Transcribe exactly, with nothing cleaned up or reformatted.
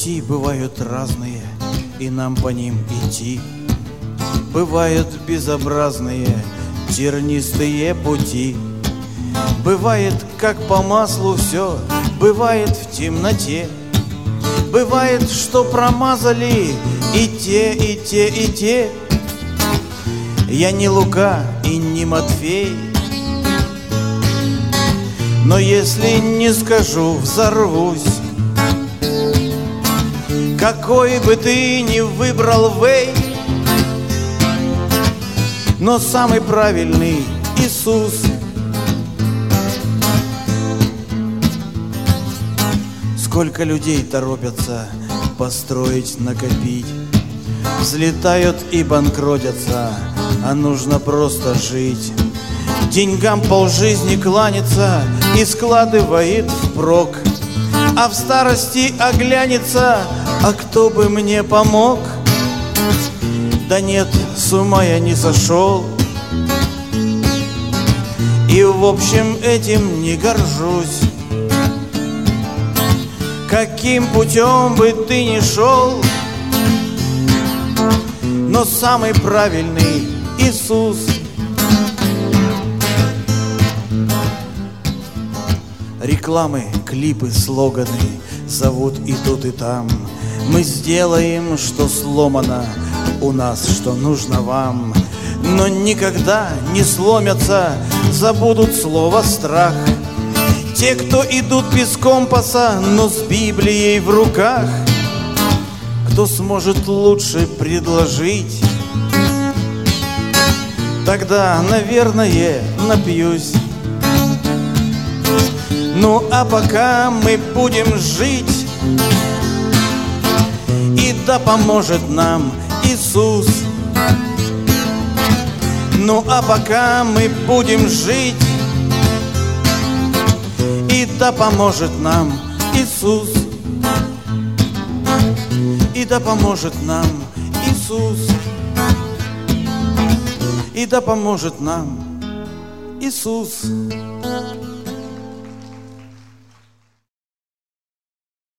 Пути бывают разные, и нам по ним идти. Бывают безобразные, тернистые пути. Бывает, как по маслу все, бывает в темноте. Бывает, что промазали и те, и те, и те. Я не Лука и не Матфей, но если не скажу, взорвусь. Какой бы ты ни выбрал вей, но самый правильный Иисус. Сколько людей торопятся построить, накопить, взлетают и банкротятся, а нужно просто жить. Деньгам полжизни кланяться и складывает впрок, а в старости оглянется: а кто бы мне помог? Да нет, с ума я не сошел, и в общем этим не горжусь. Каким путем бы ты ни шел, но самый правильный Иисус. Рекламы, клипы, слоганы зовут и тут, и там. Мы сделаем, что сломано у нас, что нужно вам. Но никогда не сломятся, забудут слово «страх». Те, кто идут без компаса, но с Библией в руках. Кто сможет лучше предложить? Тогда, наверное, напьюсь. Ну а пока мы будем жить, и да поможет нам Иисус. Ну а пока мы будем жить, и да поможет нам Иисус. И да поможет нам Иисус. И да поможет нам Иисус.